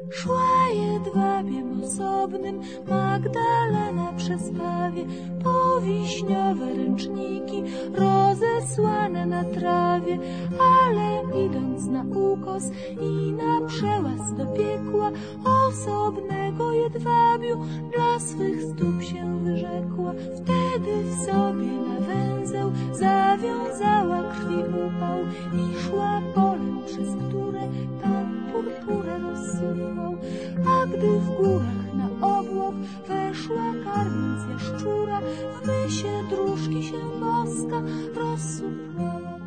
Szła jedwabiem osobnym Magdalena przez pawie, po wiśniowe ręczniki rozesłane na trawie, ale idąc na ukos i na przełaz do piekła, osobnego jedwabiu dla swych stóp się wyrzekła. Wtedy w sobie na węzeł zawiązała krwi upał i szła polem, przez które Pan purpurę rozsuwał. A gdy w górach na obłok weszła, karmiąc jaszczura, w mysie dróżki się boska rozsupłała.